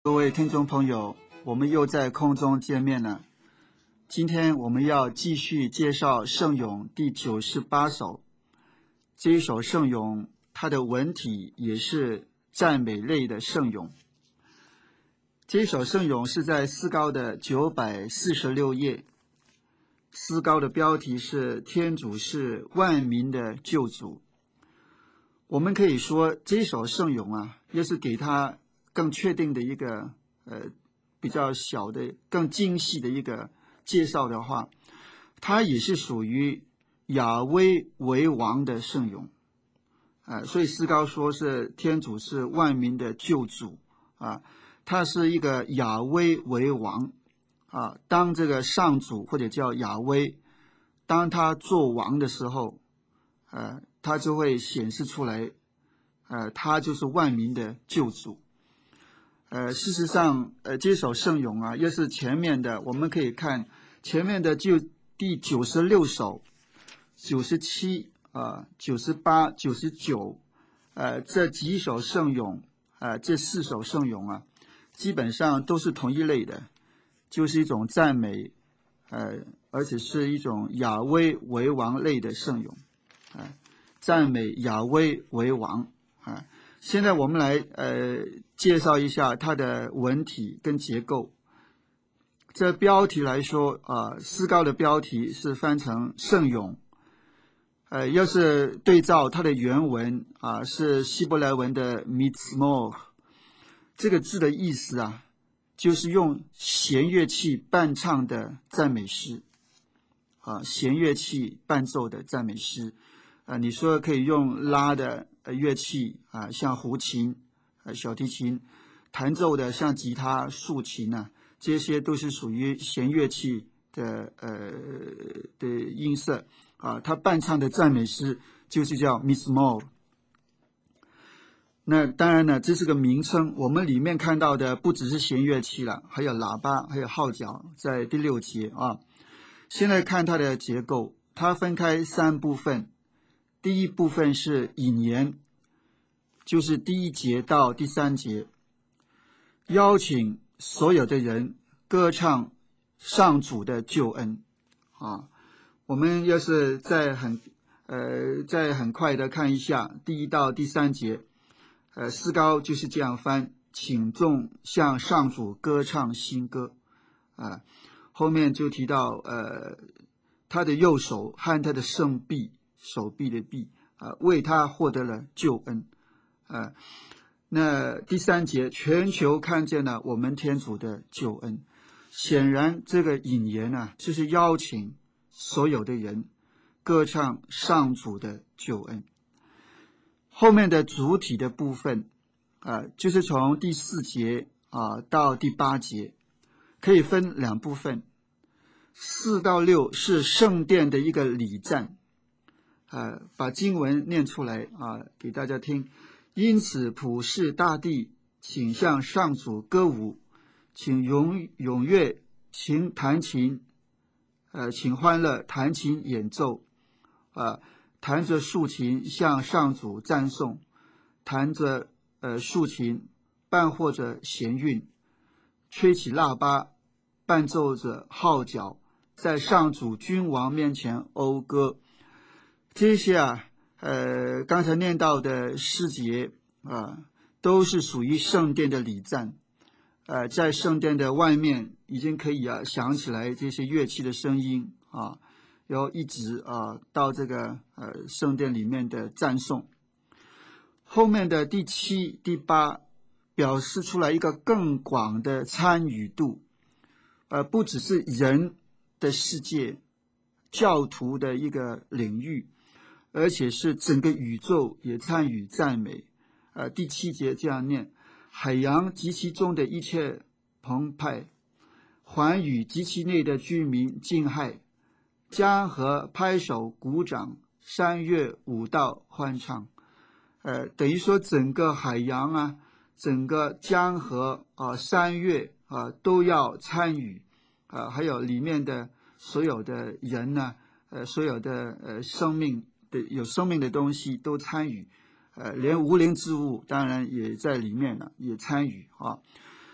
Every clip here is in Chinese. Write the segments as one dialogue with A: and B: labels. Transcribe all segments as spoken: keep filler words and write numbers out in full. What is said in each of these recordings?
A: 各位听众朋友，我们又在空中见面了。今天我们要继续介绍圣咏第九十八首。这一首圣咏，它的文体也是赞美类的圣咏。这一首圣咏是在诗高的九百四十六页，诗高的标题是“天主是万民的救主”。我们可以说，这一首圣咏啊，也是给他更确定的一个呃比较小的、更精细的一个介绍的话，它也是属于亚威为王的圣咏，呃，所以诗高说是天主是万民的救主啊，他是一个亚威为王啊。当这个上主或者叫亚威，当他做王的时候，呃，他就会显示出来，呃，他就是万民的救主。呃，事实上，呃，这首圣咏啊，又是前面的，我们可以看前面的就第九十六首、九十七啊、九十八、九十九，呃，这几首圣咏，呃，这四首圣咏啊，基本上都是同一类的，就是一种赞美，呃，而且是一种亚威为王类的圣咏，啊、呃，赞美亚威为王啊。呃现在我们来呃介绍一下它的文体跟结构。这标题来说啊、呃，诗高的标题是翻成圣咏，呃，要是对照它的原文啊、呃，是希伯来文的 mitzmor， 这个字的意思啊，就是用弦乐器伴唱的赞美诗啊，弦乐器伴奏的赞美诗啊，你说可以用拉的呃乐器啊，像胡琴、呃小提琴，弹奏的像吉他、竖琴啊，这些都是属于弦乐器的呃的音色啊。他伴唱的赞美诗就是叫 mitzmor。那当然呢，这是个名称，我们里面看到的不只是弦乐器了，还有喇叭，还有号角，在第六节啊。现在看它的结构，它分开三部分。第一部分是引言，就是第一节到第三节，邀请所有的人歌唱上主的救恩啊。我们要是再很呃再很快的看一下第一到第三节，呃，诗高就是这样翻：请众向上主歌唱新歌啊。后面就提到呃他的右手和他的圣臂。手臂的臂啊、呃，为他获得了救恩啊、呃。那第三节，全球看见了我们天主的救恩。显然，这个引言啊，就是邀请所有的人歌唱上主的救恩。后面的主体的部分啊、呃，就是从第四节啊、呃、到第八节，可以分两部分。四到六是圣殿的一个礼赞。呃，把经文念出来啊，给大家听。因此，普世大地，请向上主歌舞，请踊踊跃，请弹琴，呃，请欢乐，弹琴演奏，啊、呃，弹着竖琴向上主赞颂，弹着呃竖琴，伴或者弦韵，吹起腊八，伴奏着号角，在上主君王面前讴歌。这些啊，呃，刚才念到的诗节啊，都是属于圣殿的礼赞。呃，在圣殿的外面，已经可以啊想起来这些乐器的声音啊，然后一直啊到这个呃圣殿里面的赞颂。后面的第七、第八表示出来一个更广的参与度，呃，不只是人的世界、教徒的一个领域。而且是整个宇宙也参与赞美，呃，第七节这样念：海洋及其中的一切澎湃，寰宇及其内的居民惊骇，江河拍手鼓掌，山岳舞蹈欢唱。呃，等于说整个海洋啊，整个江河啊、呃、山岳啊、呃、都要参与啊、呃，还有里面的所有的人呢，呃，所有的呃生命。有生命的东西都参与，呃，连无灵之物当然也在里面了，也参与啊。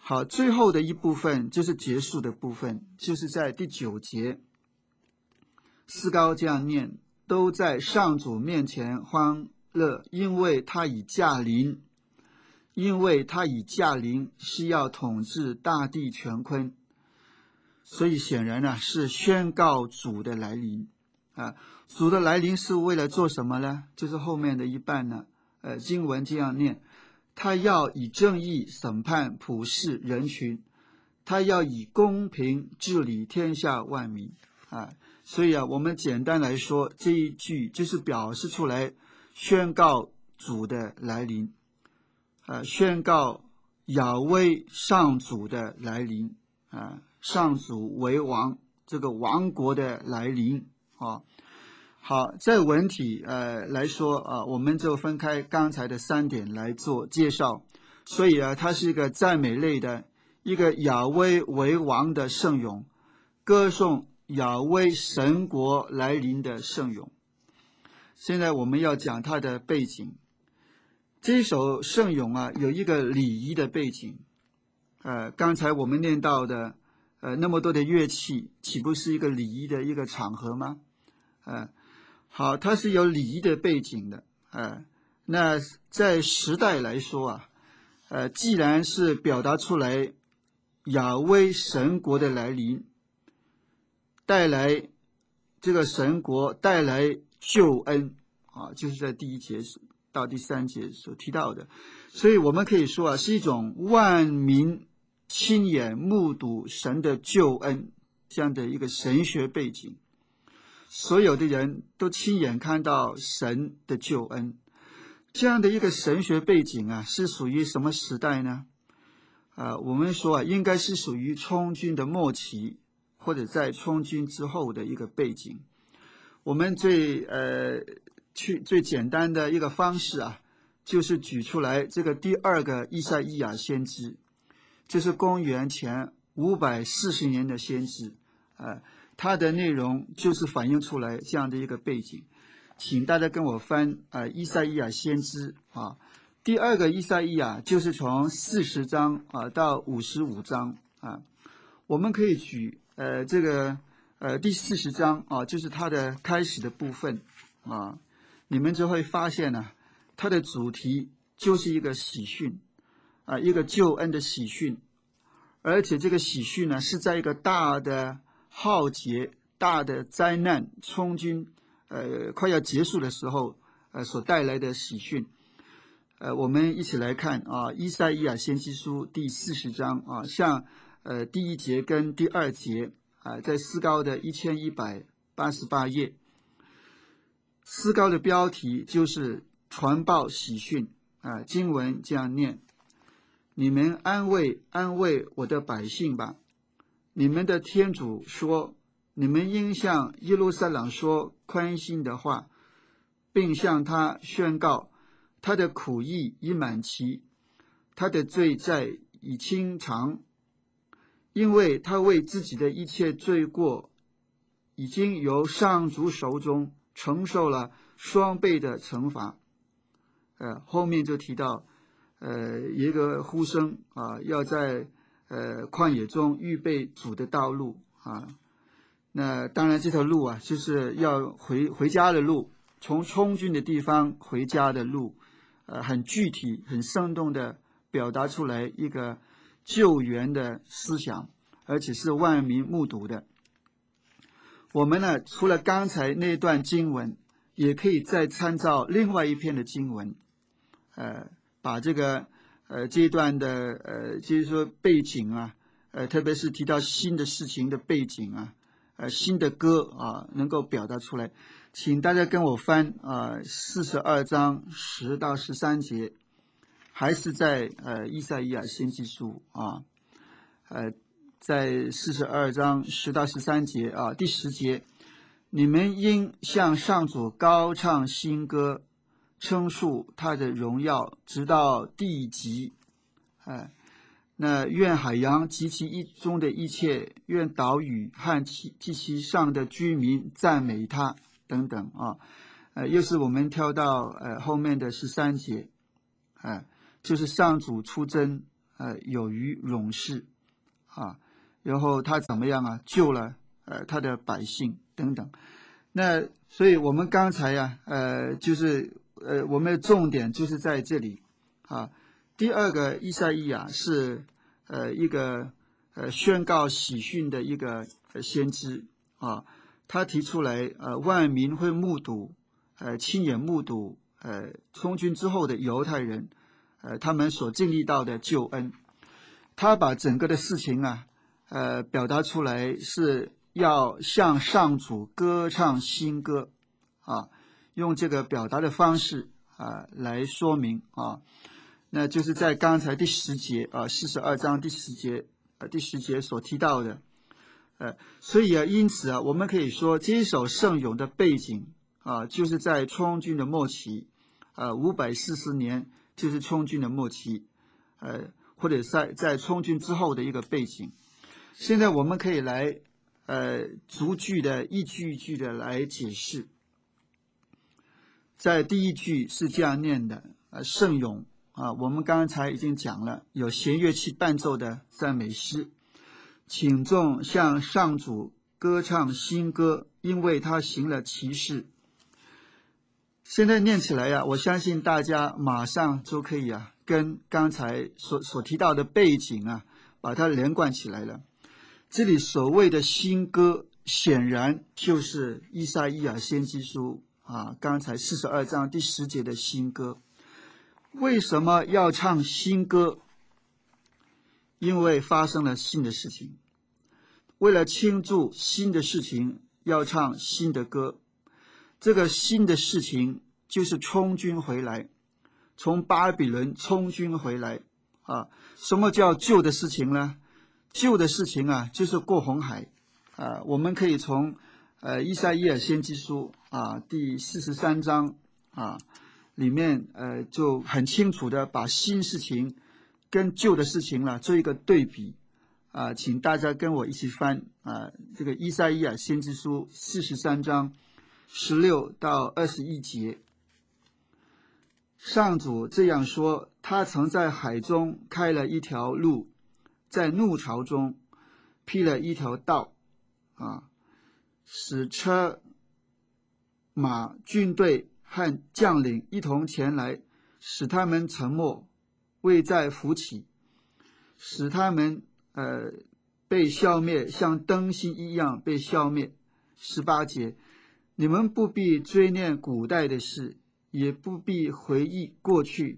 A: 好，最后的一部分就是结束的部分，就是在第九节，诗高这样念：都在上主面前欢乐，因为他已驾临，因为他已驾临，是要统治大地全坤。所以显然呢，是宣告主的来临啊。主的来临是为了做什么呢？就是后面的一半呢，呃，经文这样念：他要以正义审判普世人群，他要以公平治理天下万民啊。所以啊，我们简单来说，这一句就是表示出来宣告主的来临，呃，宣告亚威上主的来临啊，上主为王，这个王国的来临啊。好，在文体呃来说啊，我们就分开刚才的三点来做介绍。所以啊，它是一个赞美类的一个亚威为王的圣咏，歌颂亚威神国来临的圣咏。现在我们要讲它的背景。这首圣咏啊，有一个礼仪的背景。呃，刚才我们念到的呃那么多的乐器，岂不是一个礼仪的一个场合吗？呃好，它是有礼仪的背景的，呃，那在时代来说啊，呃，既然是表达出来亚威神国的来临，带来这个神国带来救恩啊，就是在第一节到第三节所提到的，所以我们可以说啊，是一种万民亲眼目睹神的救恩这样的一个神学背景。所有的人都亲眼看到神的救恩，这样的一个神学背景啊，是属于什么时代呢？啊，我们说啊，应该是属于充军的末期，或者在充军之后的一个背景。我们最呃去最简单的一个方式啊，就是举出来这个第二个以赛亚先知，就是公元前五百四十年的先知，啊。它的内容就是反映出来这样的一个背景，请大家跟我翻啊、呃，以赛亚先知啊，第二个以赛亚就是从四十章啊到五十五章啊，我们可以举呃这个呃第四十章啊，就是它的开始的部分啊，你们就会发现呢、啊，它的主题就是一个喜讯啊，一个救恩的喜讯，而且这个喜讯呢是在一个大的浩劫、大的灾难充军，呃，快要结束的时候，呃，所带来的喜讯。呃，我们一起来看啊，《以赛亚先知书》第四十章啊，像呃第一节跟第二节啊，在诗高的一千一百八十八页，诗高的标题就是传报喜讯啊，经文这样念：你们安慰安慰我的百姓吧。你们的天主说，你们应向耶路撒冷说宽心的话，并向他宣告，他的苦役已满期，他的罪债已清偿，因为他为自己的一切罪过，已经由上主手中承受了双倍的惩罚。呃，后面就提到，呃，一个呼声啊，要在呃，旷野中预备主的道路啊，那当然这条路啊，就是要回回家的路，从充军的地方回家的路，呃，很具体、很生动的表达出来一个救援的思想，而且是万民目睹的。我们呢，除了刚才那段经文，也可以再参照另外一篇的经文，呃，把这个。呃，这一段的呃，就是说背景啊，呃，特别是提到新的事情的背景啊，呃，新的歌啊，能够表达出来，请大家跟我翻啊，四十二章十到十三节，还是在呃以赛亚先知书啊，呃，在四十二章十到十三节啊，第十节，你们应向上主高唱新歌。称述他的荣耀，直到地极。哎，那愿海洋及其一中的一切，愿岛屿和其及其上的居民赞美他，等等啊。呃，又是我们跳到呃后面的十三节，哎、呃，就是上主出征， 呃有余勇士啊，然后他怎么样啊救了呃他的百姓等等。那所以我们刚才呀、啊、呃就是呃我们的重点就是在这里啊。第二个以赛亚是呃一个呃宣告喜讯的一个呃先知啊，他提出来呃万民会目睹呃亲眼目睹呃充军之后的犹太人呃他们所经历到的救恩。他把整个的事情啊呃表达出来，是要向上主歌唱新歌啊，用这个表达的方式啊来说明啊。那就是在刚才第十节啊，四十二章第十节呃第十节所提到的，呃，所以啊，因此啊，我们可以说这一首圣咏的背景啊，就是在充军的末期，呃，五百四十年就是充军的末期，呃，或者在在充军之后的一个背景。现在我们可以来呃逐句的一句一句的来解释。在第一句是这样念的，呃，圣咏。啊，我们刚才已经讲了，有弦乐器伴奏的赞美诗，请众向上主歌唱新歌，因为他行了奇事。现在念起来呀、啊，我相信大家马上就可以啊，跟刚才所所提到的背景啊，把它连贯起来了。这里所谓的新歌，显然就是以赛亚先知书啊，刚才四十二章第十节的新歌。为什么要唱新歌？因为发生了新的事情。为了庆祝新的事情，要唱新的歌。这个新的事情就是充军回来，从巴比伦充军回来啊。什么叫旧的事情呢？旧的事情啊，就是过红海啊。我们可以从呃以赛亚先知书啊第四十三章啊。里面呃就很清楚的把新事情跟旧的事情了做一个对比啊、呃，请大家跟我一起翻啊、呃，这个以赛亚先知书四十三章十六到二十一节。上主这样说：他曾在海中开了一条路，在怒潮中辟了一条道啊，使车马军队和将领一同前来，使他们沉默，未再浮起，使他们呃被消灭，像灯芯一样被消灭。十八节，你们不必追念古代的事，也不必回忆过去。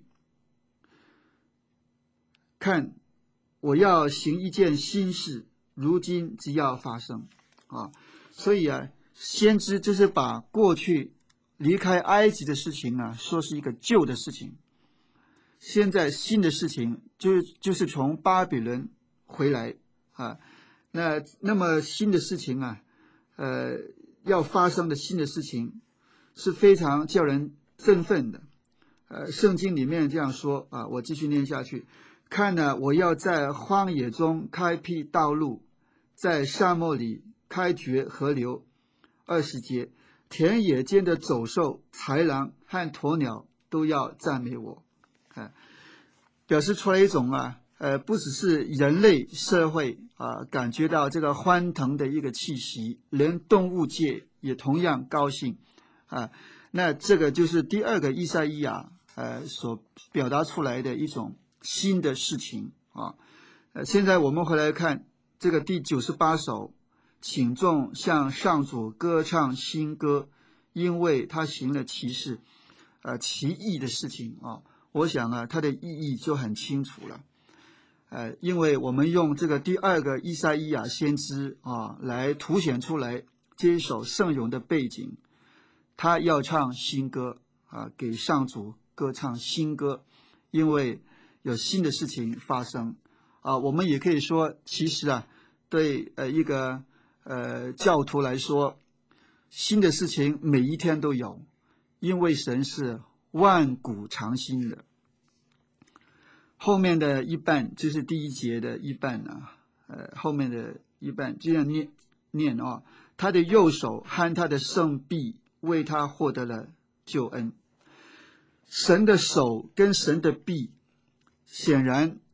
A: 看，我要行一件新事，如今即要发生啊！所以啊，先知就是把过去离开埃及的事情啊，说是一个旧的事情。现在新的事情就就是从巴比伦回来啊，那那么新的事情啊，呃，要发生的新的事情是非常叫人振奋的。呃，圣经里面这样说啊，我继续念下去。看呢，我要在荒野中开辟道路，在沙漠里开掘河流。二十节。田野间的走兽、豺狼和鸵鸟都要赞美我，啊，表示出来一种啊，呃，不只是人类社会啊感觉到这个欢腾的一个气息，连动物界也同样高兴啊。那这个就是第二个以赛亚呃所表达出来的一种新的事情啊。呃，现在我们回来看这个第九十八首。请众向上主歌唱新歌，因为他行了奇事，呃，奇异的事情啊。我想啊，它的意义就很清楚了。呃，因为我们用这个第二个以赛亚先知啊来凸显出来这一首圣咏的背景，他要唱新歌啊，给上主歌唱新歌，因为有新的事情发生啊。我们也可以说，其实啊，对呃一个。呃，教徒来说，新的事情每一天都有，因为神是万古长新的。后面的一半就是第一节的一半啊，呃，后面的一半这样念念啊，他的右手和他的圣臂为他获得了救恩。神的手跟神的臂，显然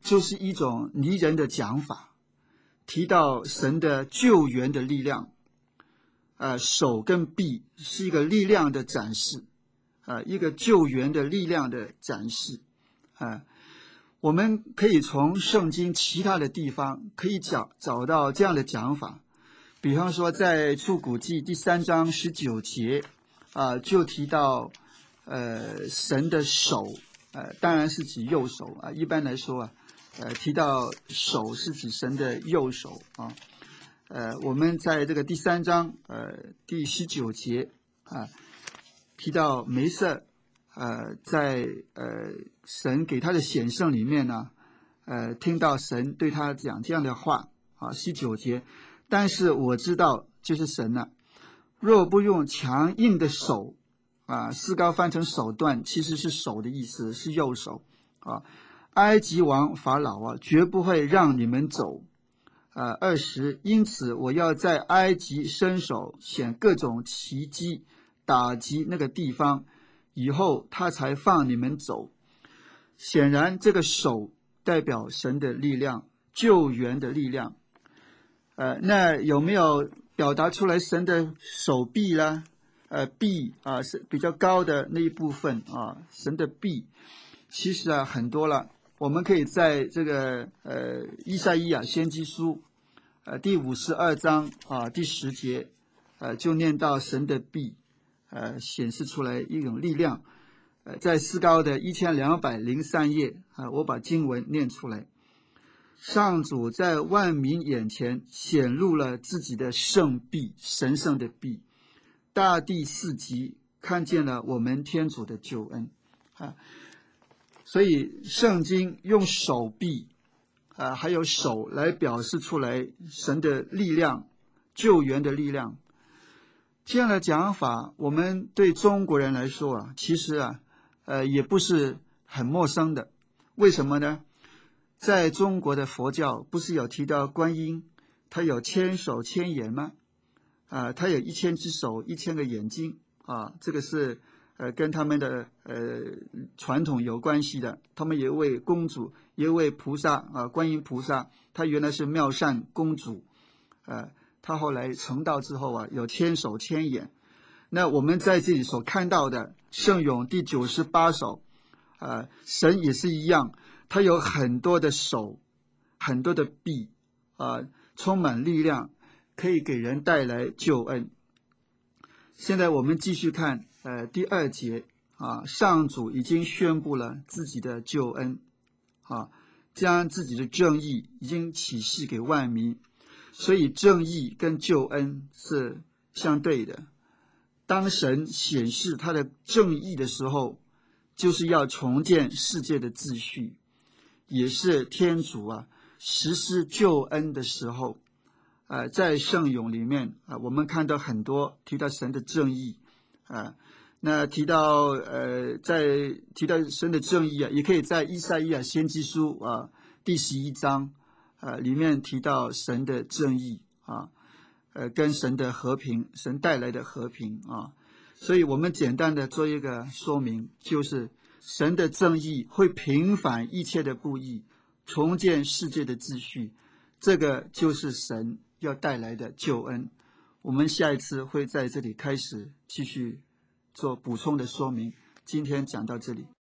A: 就是一种拟人的讲法，提到神的救援的力量。呃，手跟臂是一个力量的展示，啊、呃，一个救援的力量的展示，啊、呃，我们可以从圣经其他的地方可以找找到这样的讲法，比方说在出谷记第三章十九节，啊、呃，就提到，呃，神的手，呃，当然是指右手啊、呃，一般来说啊，呃，提到手是指神的右手啊。呃，我们在这个第三章，呃，第十九节啊，提到梅瑟，呃，在呃神给他的显圣里面呢，呃，听到神对他讲这样的话啊，十九节，但是我知道就是神呢，若不用强硬的手啊，四高翻成手段，其实是手的意思，是右手啊，埃及王法老啊，绝不会让你们走。呃，二十，因此我要在埃及伸手显各种奇迹，打击那个地方，以后他才放你们走。显然，这个手代表神的力量，救援的力量。呃，那有没有表达出来神的手臂啦？呃，臂啊是比较高的那一部分啊，神的臂，其实啊很多了。我们可以在这个呃以赛亚先知书，呃第五十二章啊第十节，呃就念到神的臂，呃显示出来一种力量。呃在诗高的一千两百零三页啊，我把经文念出来。上主在万民眼前显露了自己的圣臂，神圣的臂，大地四极看见了我们天主的救恩啊。所以圣经用手臂啊、呃，还有手来表示出来神的力量，救援的力量。这样的讲法，我们对中国人来说啊，其实啊，呃，也不是很陌生的。为什么呢？在中国的佛教，不是有提到观音，他有千手千眼吗？啊、呃，他有一千只手，一千个眼睛啊，这个是。呃，跟他们的呃传统有关系的。他们有一位公主，有一位菩萨啊、呃，观音菩萨，她原来是妙善公主，呃，她后来成道之后啊，有千手千眼。那我们在这里所看到的圣咏第九十八首，呃，神也是一样，他有很多的手，很多的臂，啊、呃，充满力量，可以给人带来救恩。现在我们继续看。呃，第二节啊，上主已经宣布了自己的救恩，啊，将自己的正义已经启示给万民，所以正义跟救恩是相对的。当神显示他的正义的时候，就是要重建世界的秩序，也是天主啊实施救恩的时候。呃，在圣咏里面啊，我们看到很多提到神的正义啊。那提到呃，在提到神的正义啊，也可以在以赛亚先知书啊第十一章啊里面提到神的正义啊，呃，跟神的和平，神带来的和平啊。所以我们简单的做一个说明，就是神的正义会平反一切的不义，重建世界的秩序，这个就是神要带来的救恩。我们下一次会在这里开始继续做补充的说明，今天讲到这里。